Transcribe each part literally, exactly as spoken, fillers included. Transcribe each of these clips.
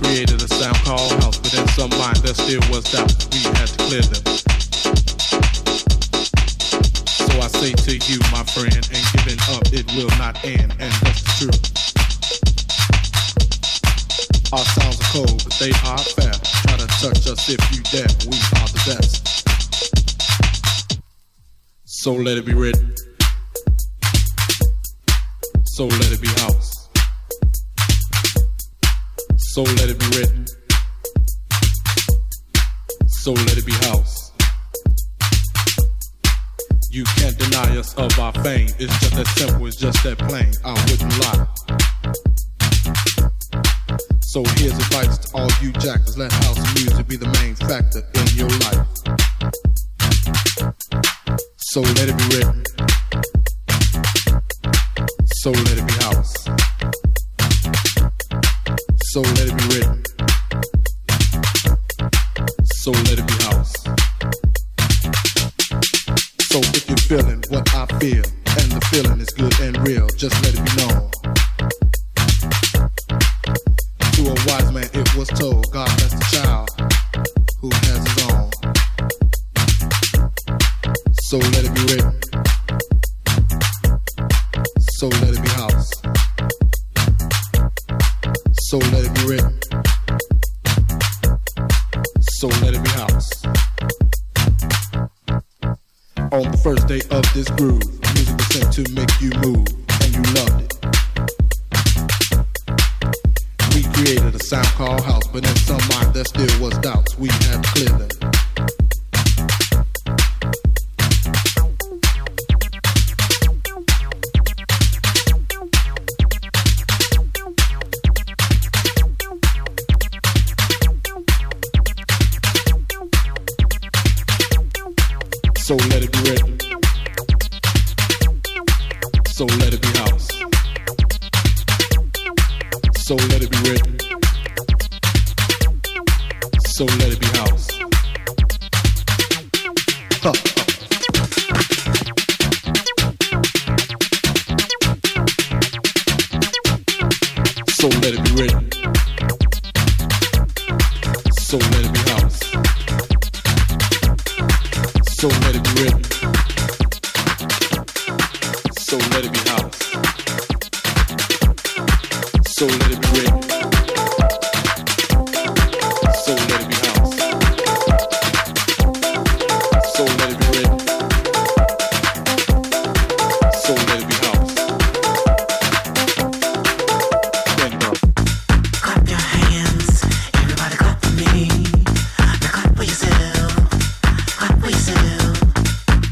created a sound called house, but in some mind there still was doubt. We had to clear them. So I say to you, my friend, ain't giving up, it will not end, and that's the truth. Our sounds are cold, but they are fair. Try to touch us if you dare, we are the best. So let it be written. So let it be house. So let it be written. So let it be house. You can't deny us of our fame. It's just that simple, it's just that plain. I wouldn't lie. So here's advice to all you jackers. Let house music be the main factor in your life. So let it be written. So let it be house. So let it be written. So let it be house. So if you're feeling what I feel, and the feeling is good and real, just let it be known. To a wise man it was told, God bless the child who has his own. So let it be written. So let it be house. So let it be written. So let it be house. On the first day of this groove, music was sent to make you move, and you loved it. We created a sound called house, but in some mind there still was doubts. We had to clear them. So let it be written. So let it be house. So let it be written. So let it be house. Huh. So let it be written. So let it be house. So let it be written. So let it be house. So let it be written. So let it be house. So let it be written. So let it be house. Stand up. Clap your hands, everybody clap for me. Now clap for yourself. Clap for yourself.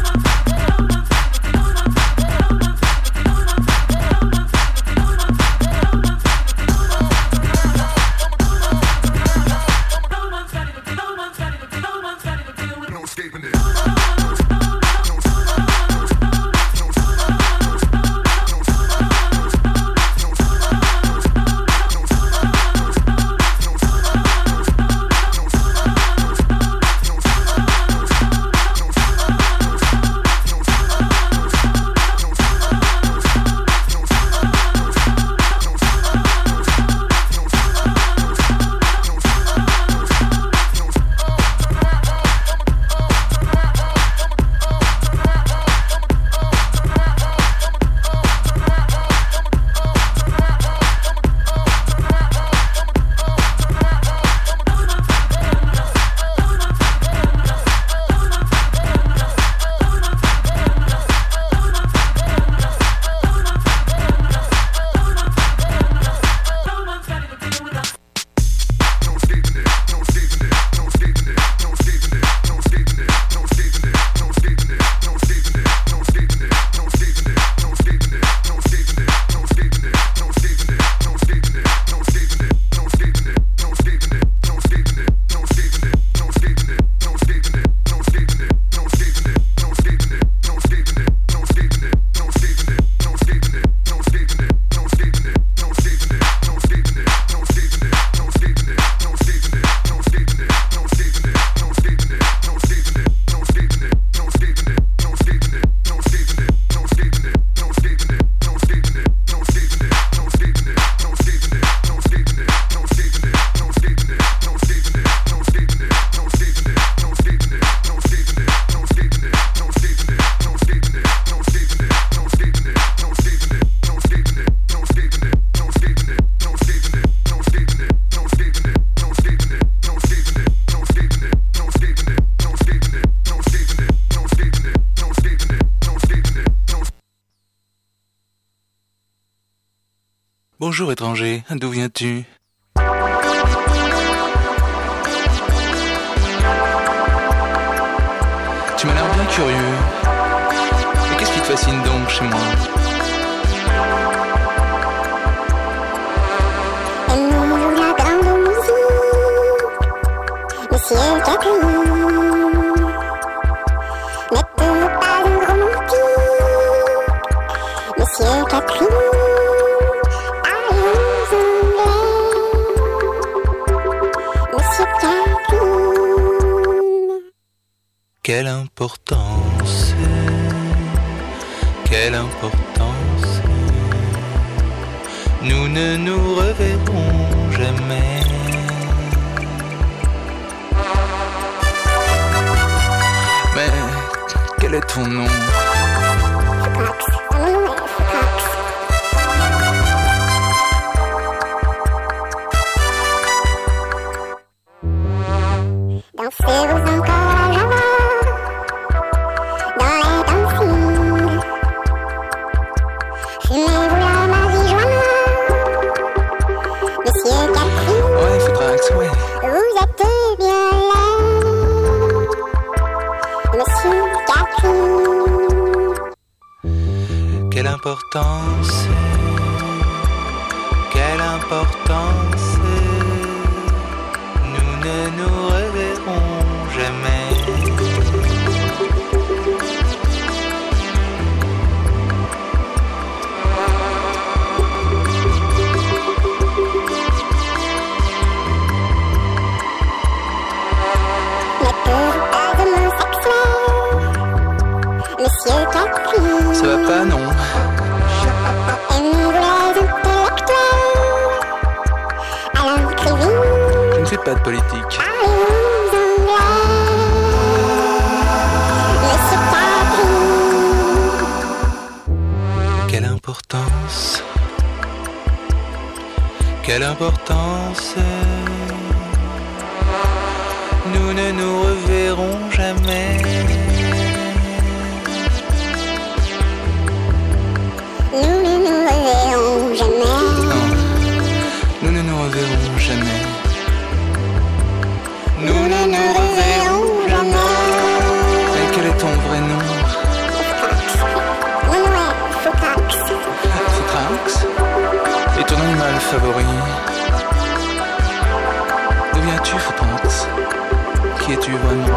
Bonjour étranger, d'où viens-tu ? Tu m'as l'air bien curieux. Et qu'est-ce qui te fascine donc chez moi ? Aimez-vous la grande musique, Monsieur Catherine? N'êtes-vous pas un romantique, Monsieur Catherine? Quelle importance, quelle importance, nous ne nous reverrons jamais. Mais quel est ton nom ? Dansez-vous encore à la dans les dancings? Fumez-vous la marijuana, Monsieur Catherine? Ouais, c'est correct, ouais. Vous êtes bien laid, Monsieur Catherine. Quelle importance, quelle importance, nous ne nous reverrons jamais. N'êtes-vous pas homosexuel, Monsieur Catherine? Ça va pas, non? Aimez-vous les intellectuels, Alain Krivine? Je ne fais pas de politique. Parlez-vous anglais, Monsieur Catherine? Quelle importance, quelle importance, nous ne nous reverrons jamais. Nous ne nous reverrons jamais. Non, nous ne nous reverrons jamais. Nous ne nous reverrons jamais. Et quel est ton vrai nom ? favori. D'où viens-tu, Footrax? Qui es-tu vraiment?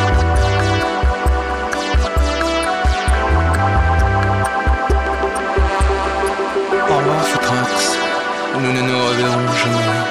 Au revoir, Footrax. Nous ne nous reverrons jamais.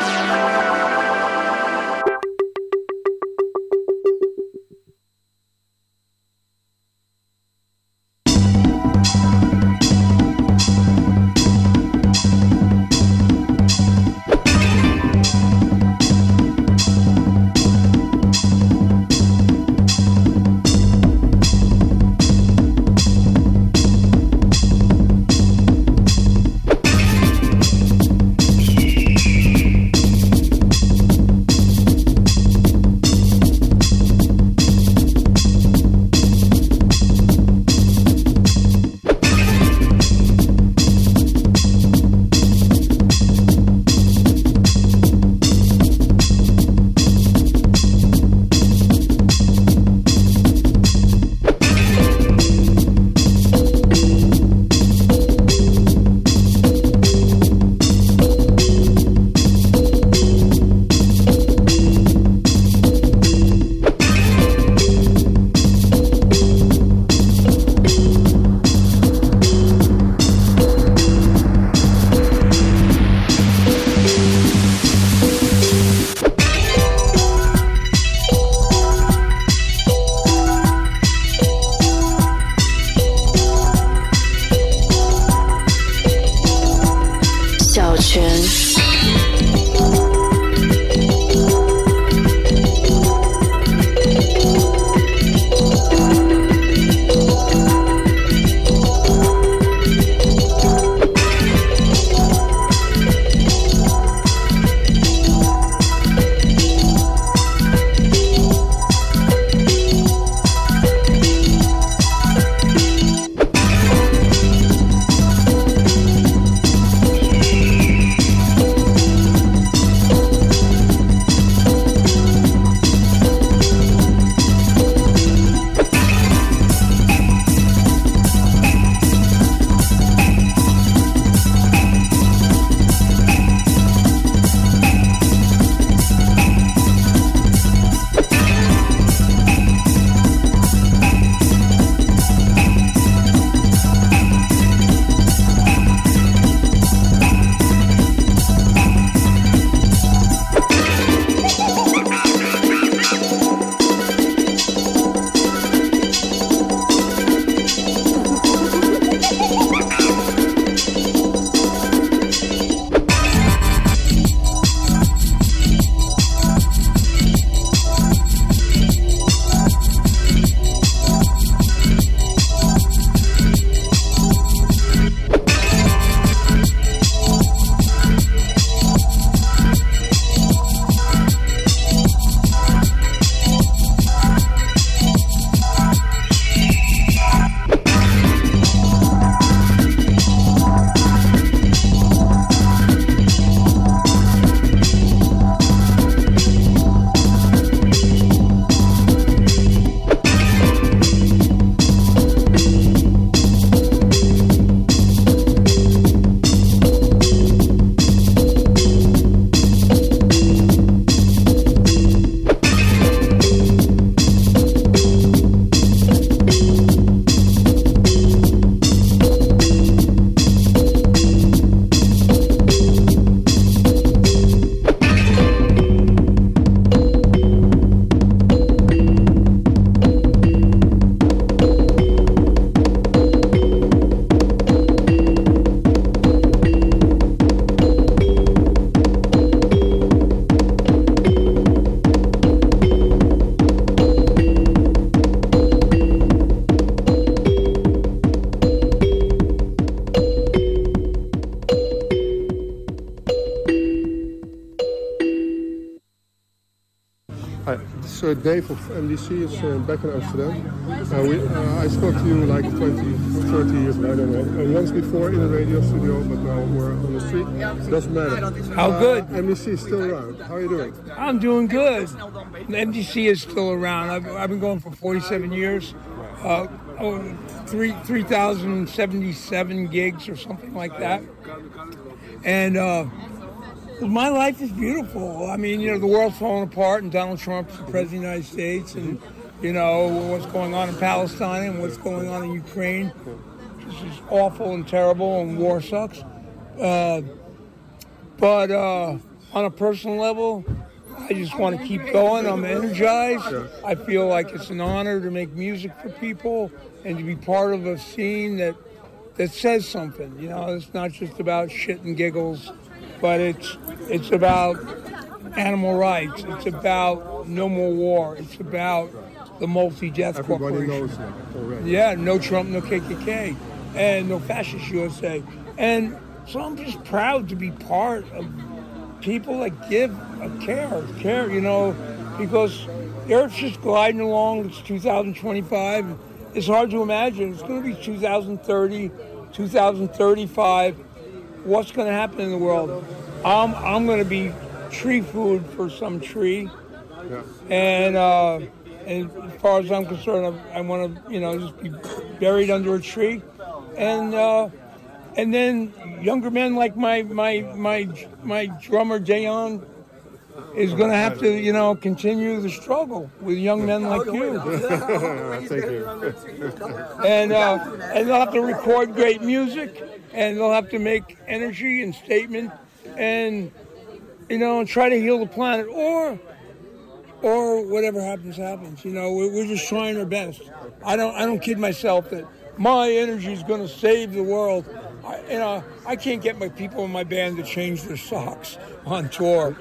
uh, Dave of M D C is uh, back in Amsterdam. Uh, we, uh, I spoke to you like twenty, thirty years ago, I don't know. Uh, once before in the radio studio, but now we're on the street. It doesn't matter. How good? Uh, M D C is still around. How are you doing? I'm doing good. M D C is still around. I've, I've been going for forty-seven years. Uh, oh, three three thousand seventy-seven gigs or something like that. And uh, My life is beautiful. I mean, you know, the world's falling apart, and Donald Trump's the president of the United States, and, you know, what's going on in Palestine and what's going on in Ukraine. This is awful and terrible, and war sucks. Uh, but uh, on a personal level, I just want to keep going. I'm energized. I feel like it's an honor to make music for people and to be part of a scene that that says something. You know, it's not just about shit and giggles, but it's it's about animal rights. It's about no more war. It's about the multi-death Everybody corporation. knows that already. Yeah, no Trump, no K K K, and no fascist U S A. And so I'm just proud to be part of people that give a care, care, you know, because the Earth's just gliding along. It's two thousand twenty-five. It's hard to imagine. It's going to be two thousand thirty, two thousand thirty-five. What's going to happen in the world? I'm, I'm going to be tree food for some tree. Yeah. And, uh, and as far as I'm concerned, I, I want to, you know, just be buried under a tree. And, uh, and then younger men like my my my my drummer Dayon is going to have to, you know, continue the struggle with young men like you. Thank you. And uh, and they'll have to record great music, and they'll have to make energy and statement, and you know, try to heal the planet, or or whatever happens happens. You know, we're, we're just trying our best. I don't I don't kid myself that my energy is going to save the world. I, you know, I can't get my people in my band to change their socks on tour.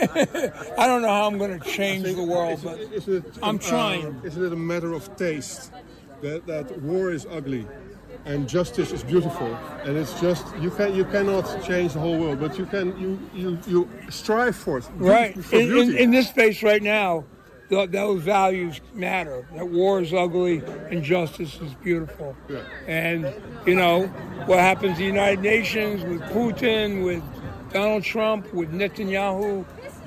I don't know how I'm going to change the world, but Isn't it, I'm uh, trying. Isn't it a matter of taste that, that war is ugly and justice is beautiful? And it's just you can you cannot change the whole world, but you can you you, you strive for it. Right. For In, in, beauty. in this space right now, th- those values matter. That war is ugly and justice is beautiful. Yeah. And, you know, what happens in the United Nations with Putin, with Donald Trump, with Netanyahu,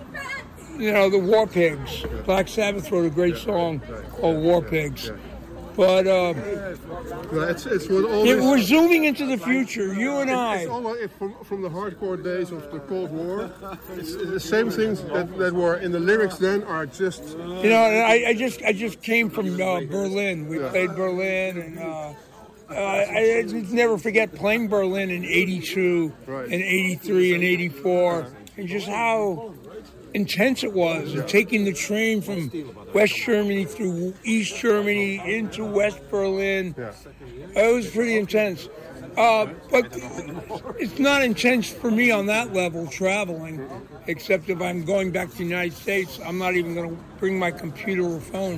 you know, the War Pigs. Black Sabbath wrote a great song called War Pigs. But uh, Yeah, it's it's what all yeah, this- we're zooming into the future, you and I. It's all like from, from the hardcore days of the Cold War. It's, it's the same things that, that were in the lyrics then are just. You know, I, I just I just came from uh, Berlin. We played Berlin, and uh, uh, I, I just never forget playing Berlin in eighty-two, Right. and eighty-three, and eighty-four, and just how intense it was. And taking the train from West Germany through East Germany into West Berlin. Yeah. It was pretty intense. Uh, but it's not intense for me on that level, traveling, except if I'm going back to the United States, I'm not even going to bring my computer or phone.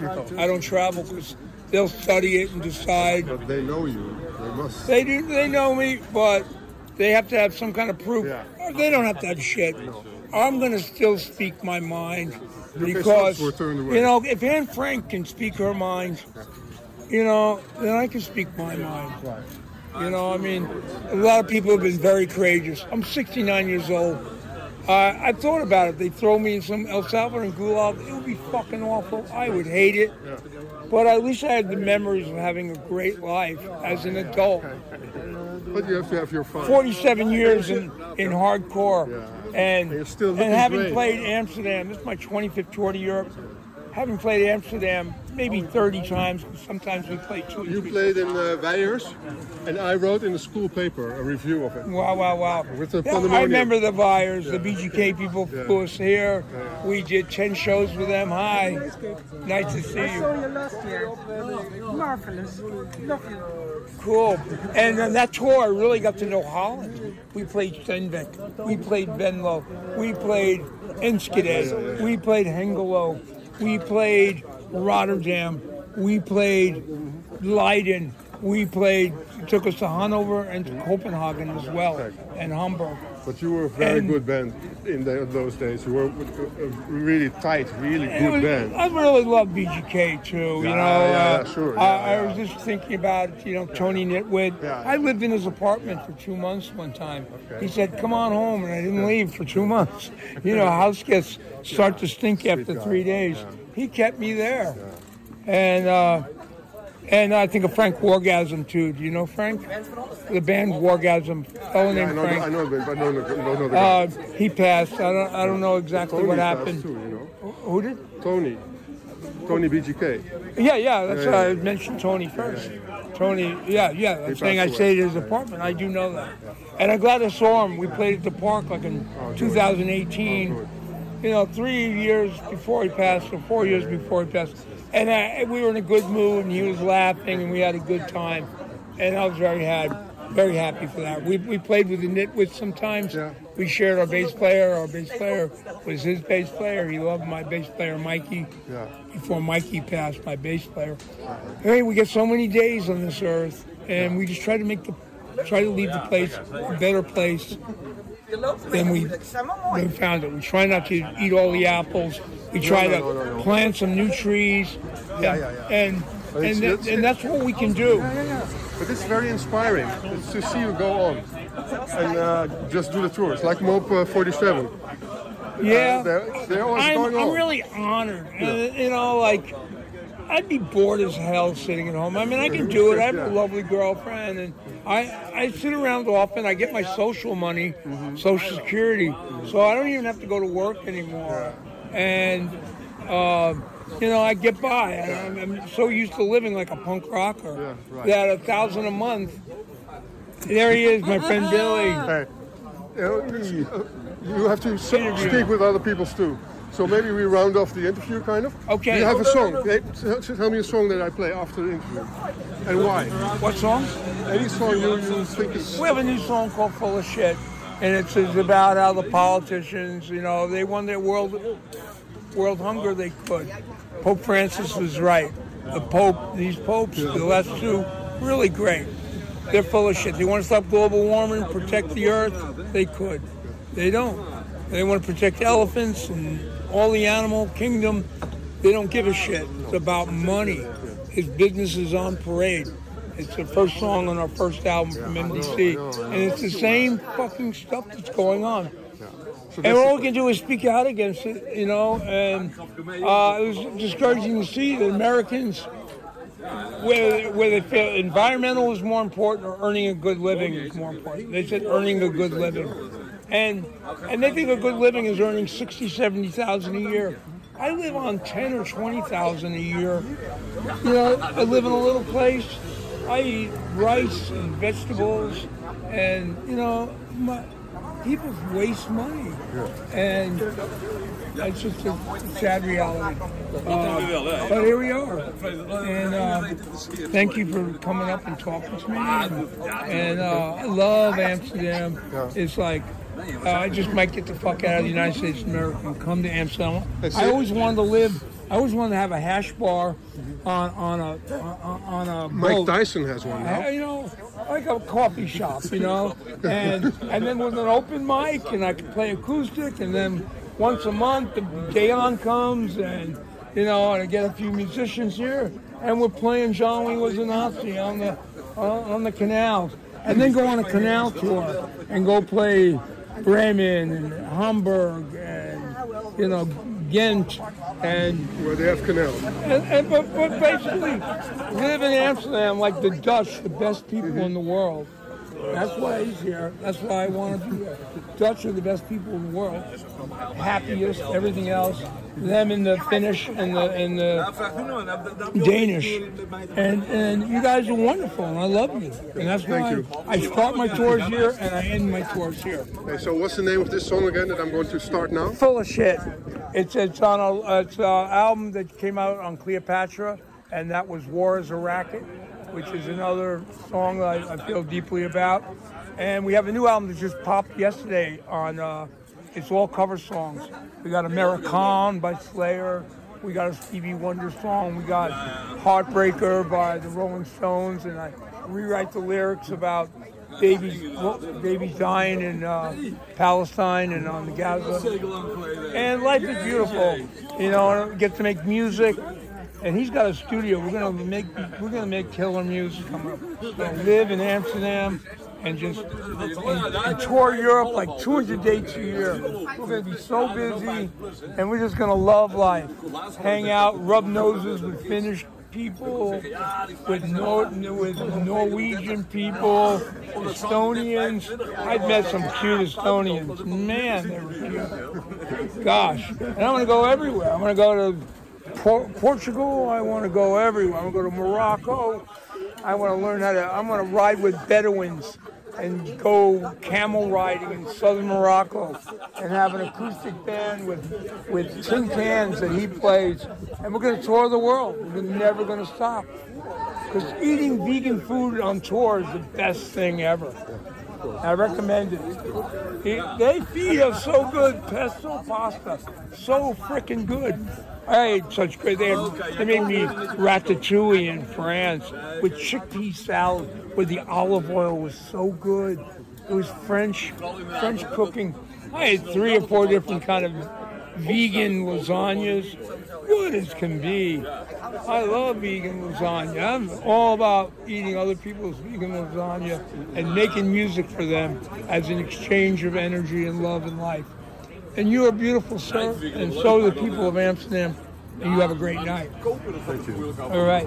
I don't travel because they'll study it and decide. But they know you. They must. They do, they know me, but they have to have some kind of proof. Yeah. Or they don't have to have shit. I'm going to still speak my mind Your because, fists were turned away. you know, if Anne Frank can speak her mind, you know, then I can speak my mind. You know, I mean, a lot of people have been very courageous. I'm sixty-nine years old. Uh, I thought about it. They throw me in some El Salvador and Gulag. It would be fucking awful. I would hate it. But at least I had the memories of having a great life as an adult. But you have to have your fun. forty-seven years in, in hardcore. And, You're still and looking having great. played Amsterdam, this is my twenty-fifth tour to Europe. Having played Amsterdam maybe thirty times, sometimes we play two or You three. played in uh, Weijers, and I wrote in the school paper a review of it. Wow, wow, wow. With the Yeah, pandemonium. I remember the Buyers, the B G K people flew us here. We did ten shows with them. Hi. Nice to see I saw you. you last year. Marvelous. Lovely. Cool. And on that tour, I really got to know Holland. We played Steenbeck. We played Venlo. We played Enschede. We played Hengelo. We played Rotterdam. We played Leiden. We played, it took us to Hanover and to Copenhagen as well, and Hamburg. But you were a very And- good band in the, those days. You were a, a really tight, really It good was- band. I really love B G K too. You Yeah, know, yeah, uh, yeah, sure, I, yeah, I yeah. was just thinking about you know Tony Nitwit. Yeah. I lived in his apartment for two months one time. He said, "Come on home," and I didn't leave for two months. You know, house gets start to stink after guy, three days. yeah. He kept me there, and uh, And I think of Frank Wargasm, too. Do you know Frank? The band Wargasm. Fellow Yeah, I named know, the, Frank. I know, the, I know, the, I know the guy. Uh, he passed. I don't. I don't know exactly Tony what passed happened. too, you know. Who did? Tony. Tony B G K. Yeah, yeah. That's Yeah, why yeah. I mentioned Tony first. Tony. Yeah, yeah. I'm He saying I passed stayed away. at his apartment. I do know that. And I'm glad I saw him. We played at the park like in two thousand eighteen. You know, three years before he passed, or four years before he passed. And uh, we were in a good mood, and he was laughing, and we had a good time. And I was very happy, very happy for that. We we played with the Nitwits sometimes. Yeah. We shared our bass player. Our bass player was his bass player. He loved my bass player, Mikey. Yeah. Before Mikey passed, my bass player. Hey, we get so many days on this earth, and we just try to make the, try to leave the place a better place than we, than we found it. We try not to eat all the apples. We try No, to no, no, no. plant some new trees. Yeah, yeah, yeah. And But and, it's- that, it's- and that's what we can do. Yeah, yeah, yeah. But it's very inspiring it's to see you go on and uh, just do the tours, like Mope uh, forty-seven. Yeah. Uh, they're, they're always I'm, going on. I'm really honored. And, you know, like, I'd be bored as hell sitting at home. I mean, I can do it. I have a lovely girlfriend, and I I sit around often. I get my social money, Social Security, so I don't even have to go to work anymore. And, uh, you know, I get by. I, I'm, I'm so used to living like a punk rocker Yeah, right. that a thousand a month. There he is, my friend Billy. Hey, you, know, you have to s- speak with other people too. So maybe we round off the interview, kind of. Okay. You have a song. Hey, t- t- tell me a song that I play after the interview, and why. What song? Any song you, you think is. We have a new song called Full of Shit, and it's, it's about how the politicians, you know, they won their world world hunger they could. Pope Francis was right. The Pope, these popes, the last two, really great. They're full of shit. They want to stop global warming, protect the earth. They could. They don't. They want to protect elephants and all the animal kingdom. They don't give a shit. It's about money. His business is on parade. It's the first song on our first album from M D C. And it's the same fucking stuff that's going on. So And that's- all we can do is speak out against it, you know. And uh, it was discouraging to see that Americans, where, where they feel environmental is more important or earning a good living is more important. They said earning a good living. And and they think a good living is earning sixty, seventy thousand a year. I live on ten or twenty thousand a year. You know, I live in a little place. I eat rice and vegetables, and you know, my, people waste money, and it's just a sad reality. Uh, but here we are, and uh, thank you for coming up and talking to me. And, and uh, I love Amsterdam. It's like. Uh, I just might get the fuck out of the United States of America and come to Amsterdam. I always wanted to live. I always wanted to have a hash bar on on a on, on a Mike boat. Tyson has one now. Uh, you know, like a coffee shop, you know, and and then with an open mic, and I could play acoustic, and then once a month the Dayon comes, and you know, and I get a few musicians here, and we're playing John Lee Was a Nazi on the on, on the canals, and then go on a canal tour and go play Bremen and Hamburg and you know Ghent and Where they have canals. and, and but, but basically live in Amsterdam like the Dutch, the best people in the world. That's why he's here. That's why I want to be here. Dutch are the best people in the world. Happiest, everything else. Them in the Finnish and the and the Danish. And and you guys are wonderful, and I love you. And that's why Thank you. I start my tours here and I end my tours here. Hey, so what's the name of this song again that I'm going to start now? Full of shit. It's it's on a it's an album that came out on Cleopatra, and that was War is a Racket, which is another song that I, I feel deeply about. And we have a new album that just popped yesterday on, uh, it's all cover songs. We got American by Slayer. We got a Stevie Wonder song. We got Heartbreaker by the Rolling Stones. And I rewrite the lyrics about babies, babies dying in uh, Palestine and on the Gaza. And life is beautiful. You know, I get to make music. And he's got a studio. We're gonna make we're gonna make killer music. I'm gonna live in Amsterdam and just and, and tour Europe like two hundred dates a year. We're gonna be so busy, and we're just gonna love life, hang out, rub noses with Finnish people, with Nor- with Norwegian people, Estonians. I've met some cute Estonians. Man, they were cute. Gosh, and I'm gonna go everywhere. I'm gonna go to Por- Portugal. I want to go everywhere. I'm gonna go to Morocco. I want to learn how to. I'm gonna ride with Bedouins and go camel riding in southern Morocco and have an acoustic band with with tin cans that he plays. And we're going to tour the world. We're never going to stop. Because eating vegan food on tour is the best thing ever. I recommend it. It- They feed us so good. Pesto pasta. So freaking good. I ate such great. They, had, they made me ratatouille in France with chickpea salad, where the olive oil was so good. It was French, French cooking. I ate three or four different kind of vegan lasagnas, good as can be. I love vegan lasagna. I'm all about eating other people's vegan lasagna and making music for them as an exchange of energy and love and life. And you are beautiful, sir, and so are the people of Amsterdam, and you have a great night. Thank you. All right.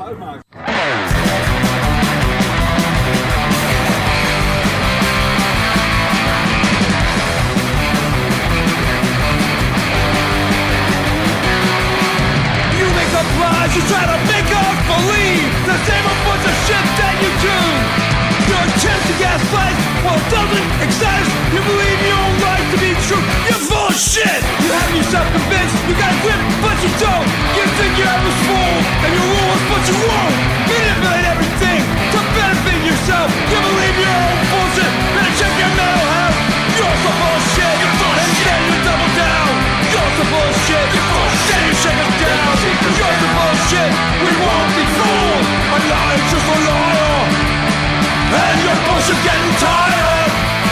You make up lies, you try to make us believe the same old bunch of shit that you do. Your attempt to gaslight, well, it doesn't exist. You believe your own right to be true. You're full of shit. You have yourself convinced. You got a grip, but you don't. You think you're ever fool, and you rule, but you won't. Manipulate everything to benefit yourself. You believe your own bullshit. Better check your mental health. You're so full of shit. You're full of shit. And you double down. You're so full of shit. You're full of shit. Then you shake us down. You're so full of shit. We won't be fooled. A lie is just a liar. And your bullshit getting tired.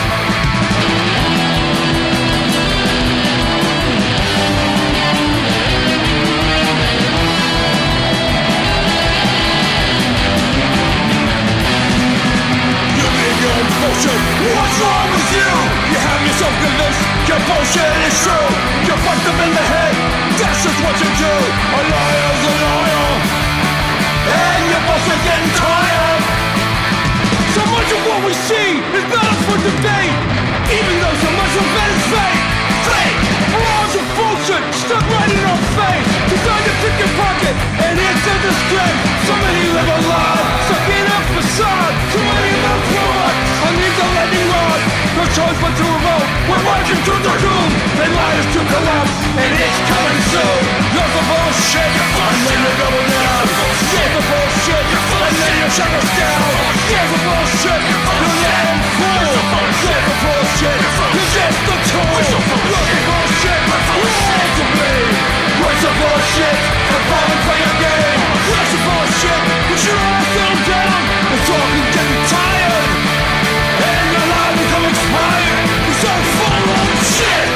You make your own bullshit. What's wrong with you? You have yourself convinced your bullshit is true. You're fucked up in the head. That's just what you do. A liar's a liar. And your bullshit getting tired. So much of what we see is not up for debate. Even though so much of it is fake. Fake! Frauds and bullshit stuck right in our face. Designed to pick your pocket, and it's a disgrace. So many live a lie, stuck in a facade. Too many live products underneath the lightning rod. No choice but to revolt. We're marching to the doom. They lied us to collapse, and it's coming soon. You're the bullshit, and then you double down. You're the bullshit, and then you shut us down. You're the bullshit, you're let them fool. You're the bullshit, you're just the tool. You're the bullshit, you're all to blame. What's the bullshit, the falling for your game. What's the bullshit, put your ass down down. It's all been getting tired, and your life become expired. You're so full of shit.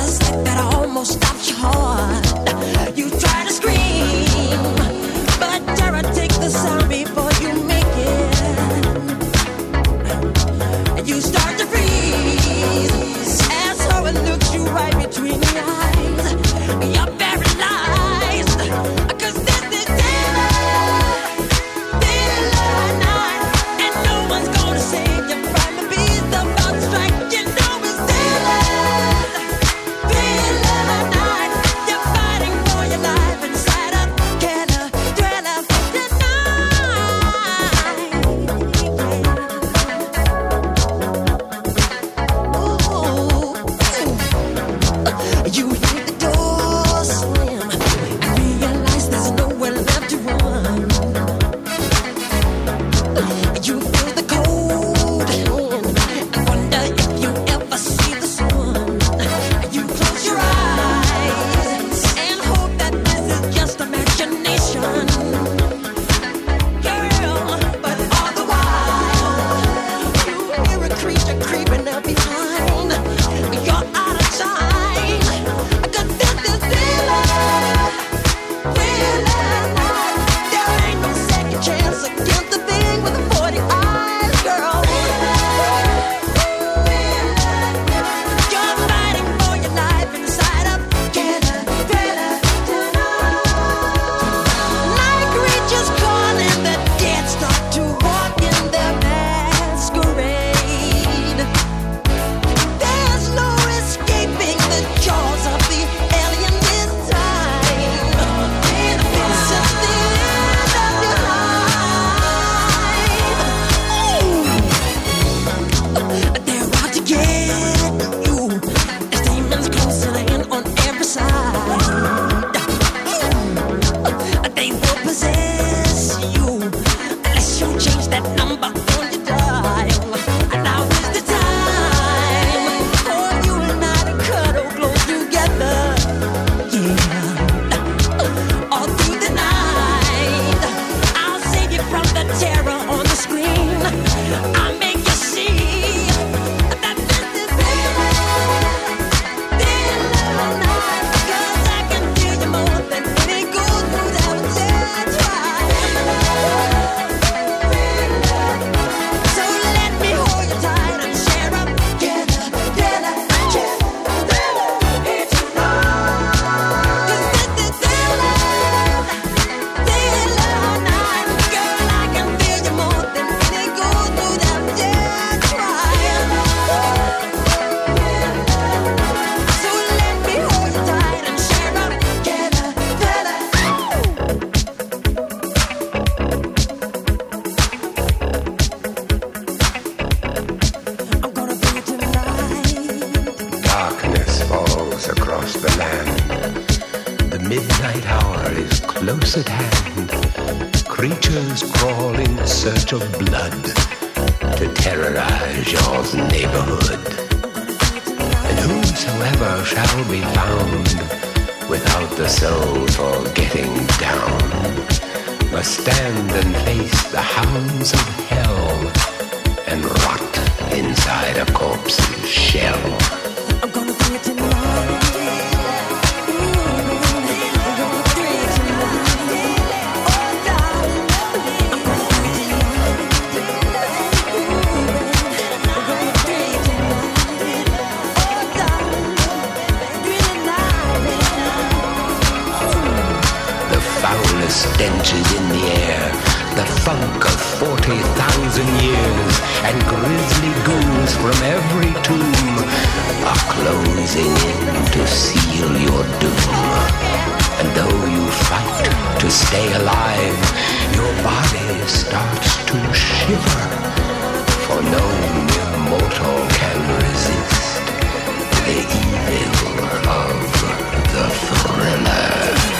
midnight hour is close at hand. Creatures crawl in search of blood to terrorize your neighborhood. And whosoever shall be found without the soul for getting down must stand and face the hounds of hell and rot inside a corpse's shell. I'm gonna bring it tonight. Stench is in the air, the funk of forty thousand years, and grisly ghouls from every tomb are closing in to seal your doom. And though you fight to stay alive, your body starts to shiver, for no mere mortal can resist the evil of the thriller.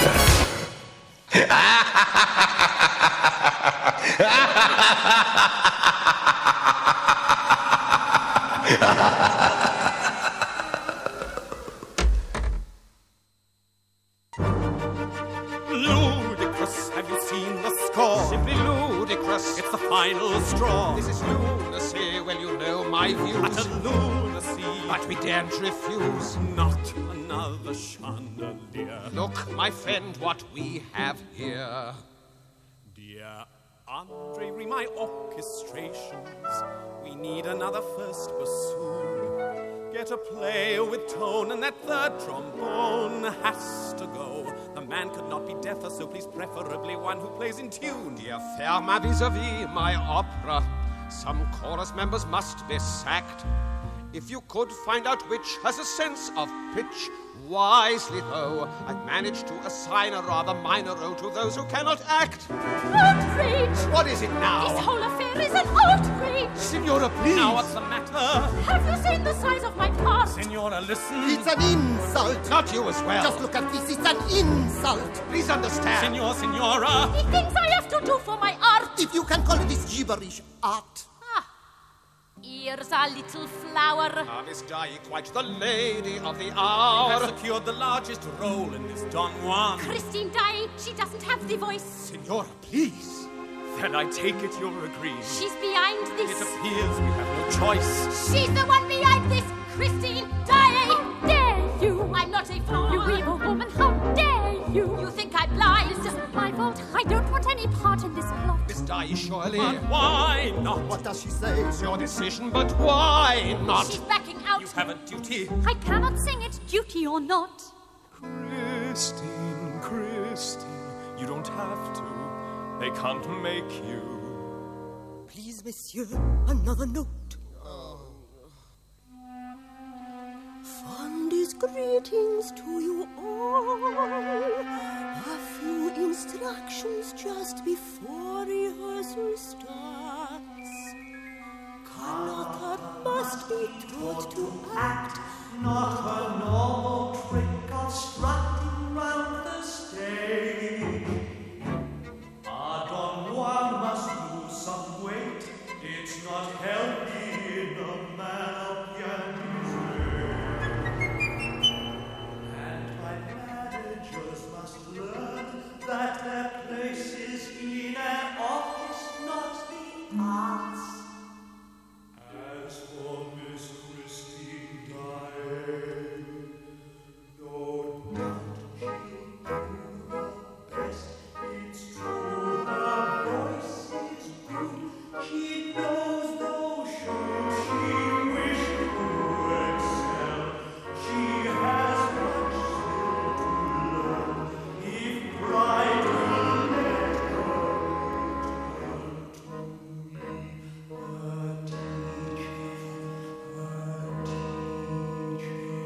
Ludicrous, have you seen the score? Simply ludicrous, it's the final straw. This is lunacy, well you know my views. Utter lunacy, but we daren't refuse. Not chandelier. Look, my friend, what we have here. Dear Andre, read my orchestrations. We need another first bassoon. Get a player with tone, and that third trombone has to go. The man could not be deafer, so please preferably one who plays in tune. Dear fair ma vis-a-vis, my opera. Some chorus members must be sacked. If you could find out which has a sense of pitch, wisely though, I've managed to assign a rather minor role to those who cannot act. Outrage! What is it now? This whole affair is an outrage! Signora, please! Now what's the matter? Have you seen the size of my part? Signora, listen. It's an insult. Not you as well. Just look at this. It's an insult. Please understand. Signor, Signora. The things I have to do for my art. If you can call this gibberish art. Here's a little flower. Ah, Miss Dye, quite the lady of the hour. You have secured the largest role in this Don Juan. Christine died. She doesn't have the voice. Signora, please. Then I take it you're agreeing. She's behind this. It appears we have no choice. She's the one behind this. Christine Dye. How dare you? I'm not a fool. You evil woman. How dare you? You think I'm blind? This isn't my fault. I don't want any part in this plot. Miss Dye, surely. But why not? What does she say? It's your decision, but why not? She's backing out. You have a duty. I cannot sing it, duty or not. Christine, Christine, you don't have to. They can't make you. Please, monsieur, another note. Fondest greetings to you all. A few instructions just before rehearsal starts. Carlotta must be taught to act, not a normal trick of strutting round the stage. A Don Juan must lose some weight. It's not healthy in a man of Yankees. And my managers must learn that their place is in an office, not the arts. As for Miss Christine Dye, no doubt she'll do her best. It's true her voice is good. She knows no should she wish to excel. She has much still to learn. If pride will let her turn to me, her teacher, her teacher.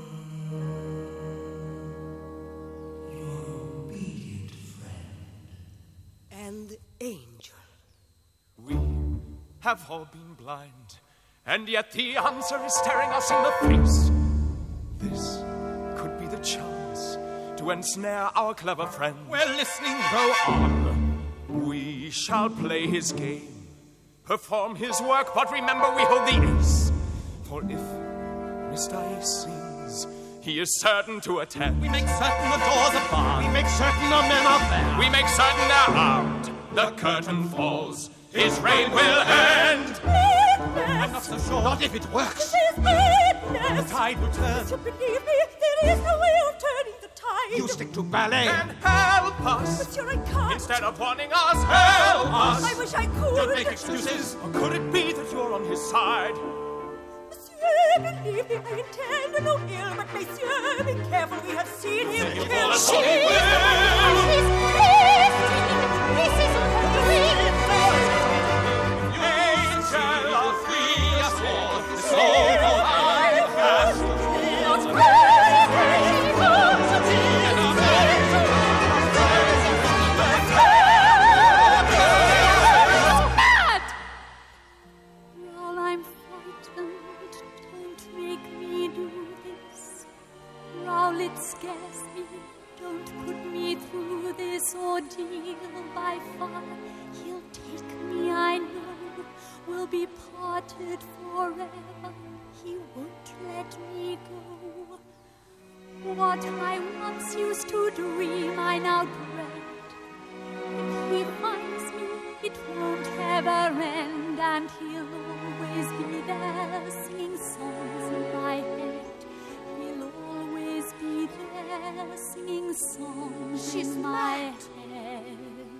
Your obedient friend. and the angel. We have all been blind, and yet the answer is staring us in the face. This could be the chance to ensnare our clever friend. We're listening, go on. We shall play his game, perform his work, but remember we hold the ace. For if Mister Ace sings, he is certain to attend. We make certain the doors are barred. We make certain the men are there. We make certain they're armed. The curtain falls. His reign will end. I'm not so sure. Not if it works. The tide will turn. You believe me, there is no way of turning the tide. You stick to ballet. And help us. Monsieur, I can't. Instead of warning us, help us. I wish I could. Don't make excuses. Or could it be that you're on his side? Monsieur, believe me, I intend no ill, but monsieur, be careful, we have seen him kill. She is Christine. This is unreal. Angel of free us all, the soul of I cast. While I'm frightened, don't make me do this. Rowlet scares me, don't put me through this ordeal. By far, he'll take me, I know. We'll be parted forever. He won't let me go. What I once used to dream, I now dread. If he finds me, it won't ever end, and he'll always be there, singing songs in my head. He'll always be there. sing songs She's in my mad. head.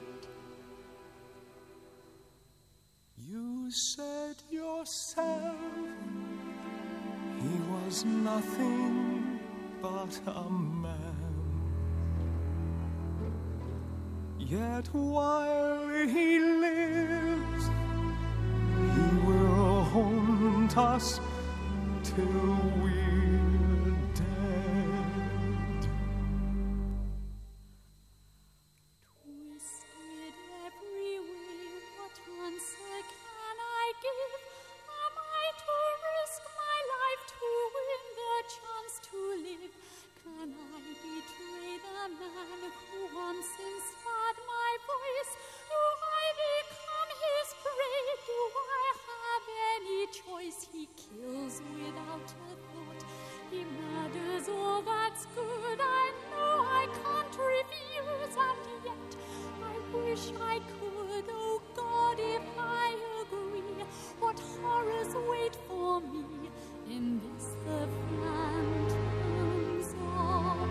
You said yourself he was nothing but a man. Yet while he lives, he will haunt us till we're dead. Twisted every way, what answer can I give? Am I to risk my life to win the chance to live? Can I betray the man who once inspired my voice? Do I become his prey? Do I have any choice? He kills without a thought. He murders all that's good. I know I can't refuse, and yet I wish I could. Oh God, if I agree, what horrors wait for me in this the phantoms of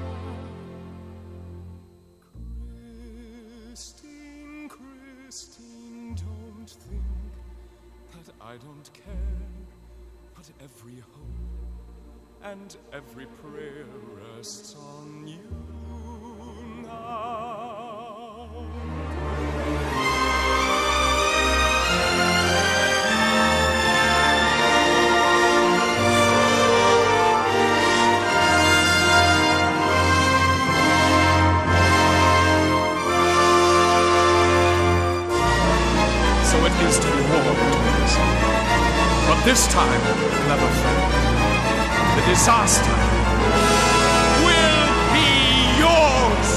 Christine, Christine, don't think that I don't care, but every hope and every prayer rests on you now. So it is to be war between us. But this time, clever friend, the disaster will be yours.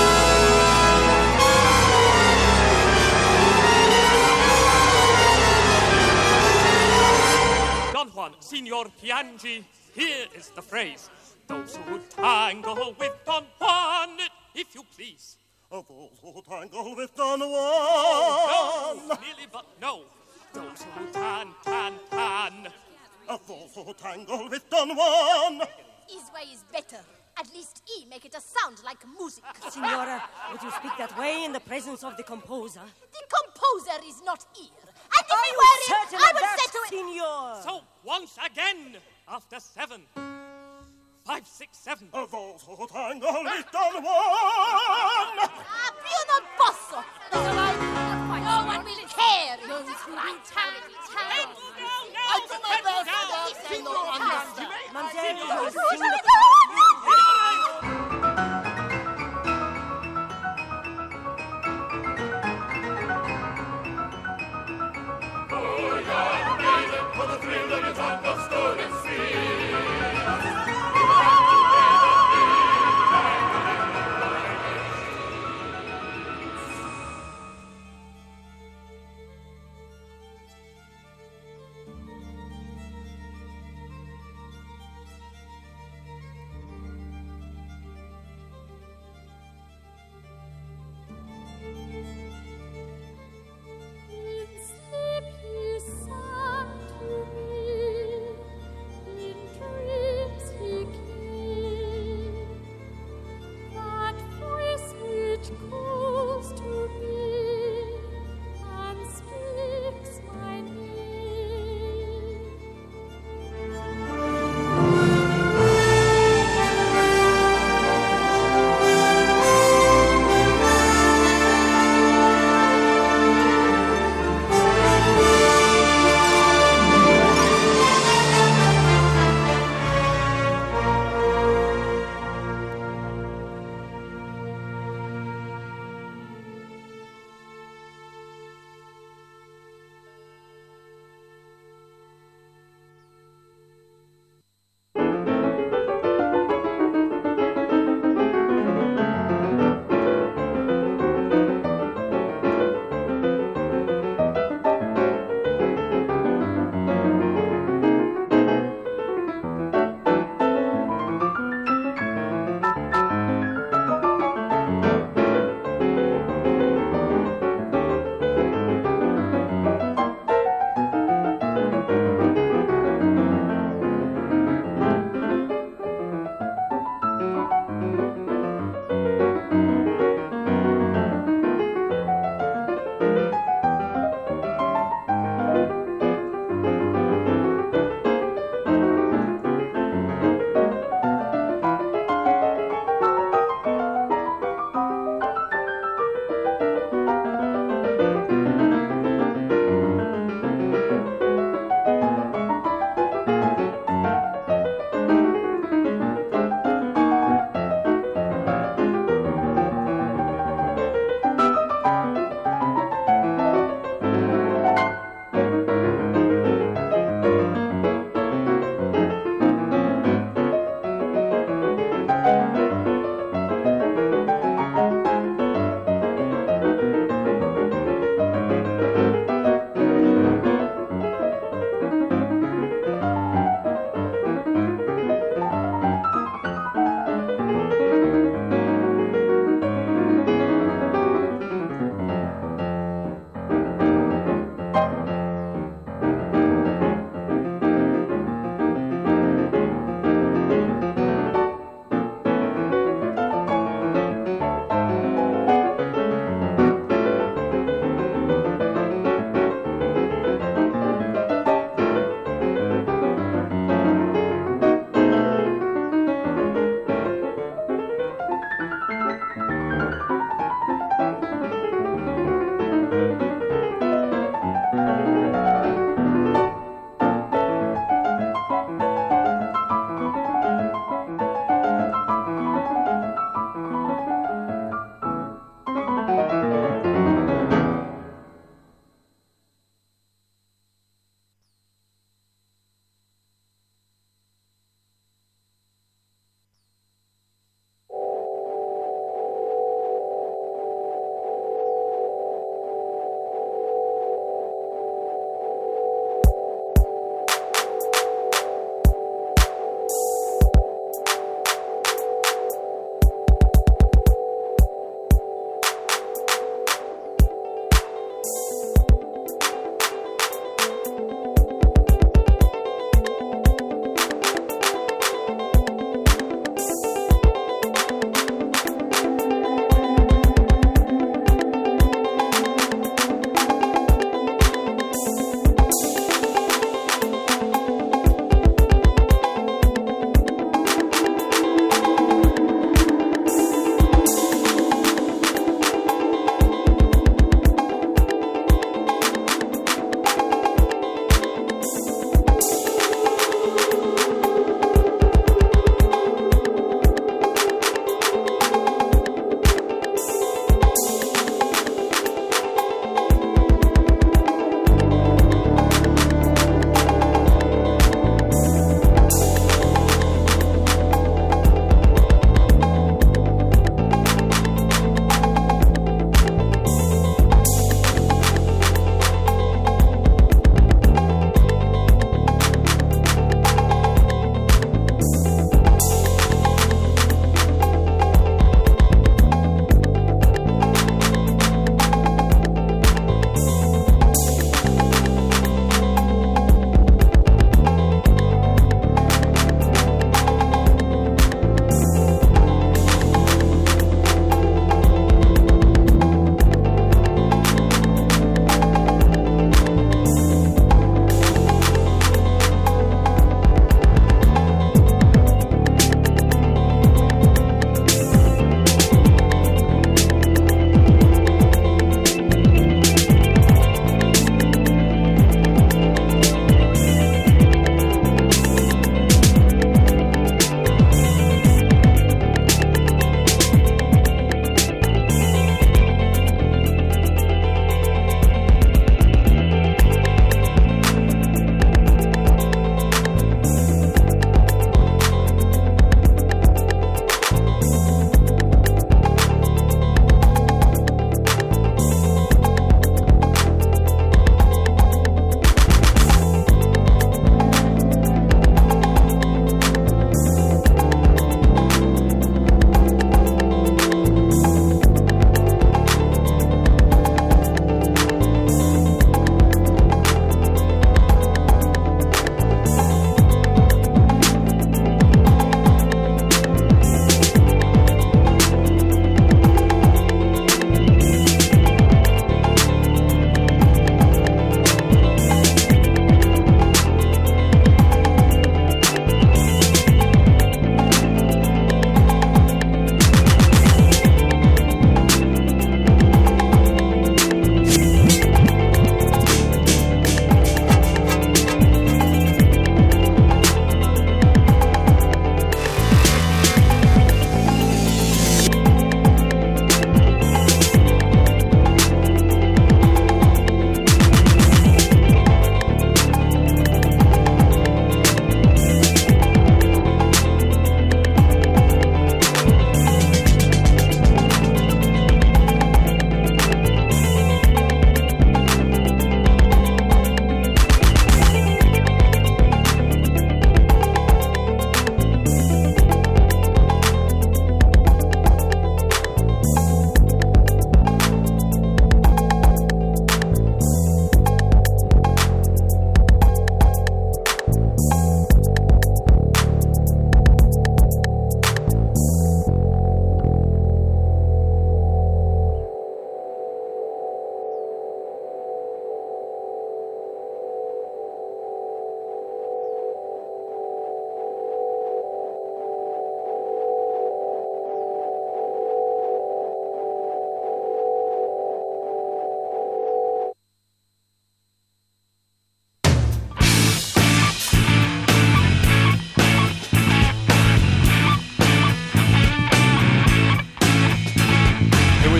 Don Juan, Signor Piangi, here is the phrase. Those who tangle with Don Juan, if you please. Of those who tangle with Don Juan. Oh, no, nearly but no. Those who tan, tan, tan. Of those who tangle with Don Juan. His way is better. At least he make it a sound like music. Signora, would you speak that way in the presence of the composer? The composer is not here. And if Are he you were here, certain I of would that, say to it... Signor? So, once again, after seven. Five, six, seven. Of those who tangle with Don Juan. Ah, più non posso. No one will care. Those who will tangle. I do my best. He don't understand. Mademoiselle, For the thrill that is understood and seen.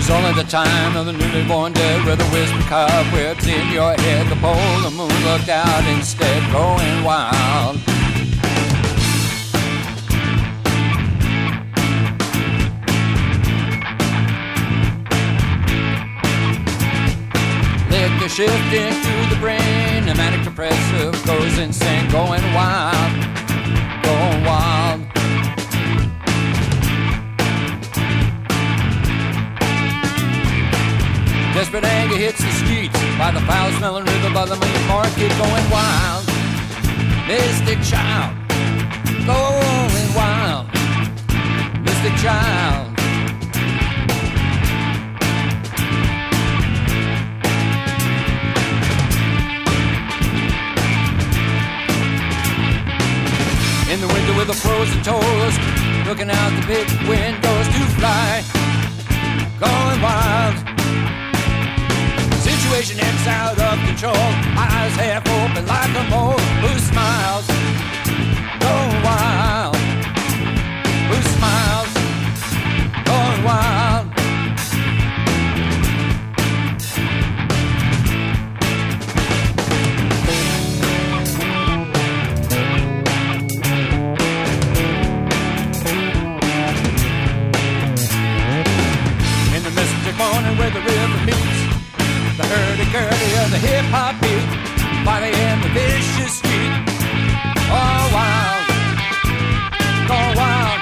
It's only the time of the newly born dead with a whisper cobwebs in your head. The pole, the moon looked out instead, going wild. Liquor shifting through the brain, the manic depressive goes insane, going wild, going wild. Desperate anger hits the streets by the foul-smelling river by the main market, going wild. Mystic child, going wild. Mystic child. In the window with the frozen toes, looking out the big windows to fly, going wild. Situation is out of control, eyes half open like a mole. Who smiles? Going wild. Who smiles? Going wild. In the mystic morning where the river meets the hurdy-gurdy of the hip-hop beat, body in the vicious street. Oh, wild, go wild.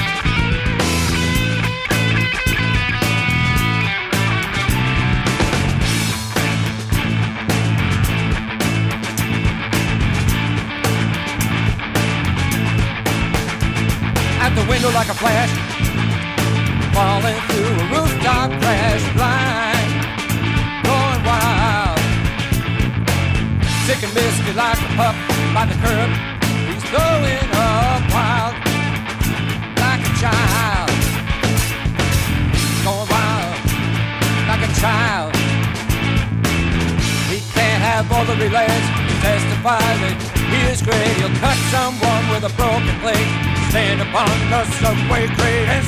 At the window like a flash, falling through a rooftop crash, blind, going wild. Sick and misty like a pup by the curb, he's going up wild, like a child, going wild, like a child. He can't have all the relays, he testifies that he is great. He'll cut someone with a broken plate, stand upon the subway grate and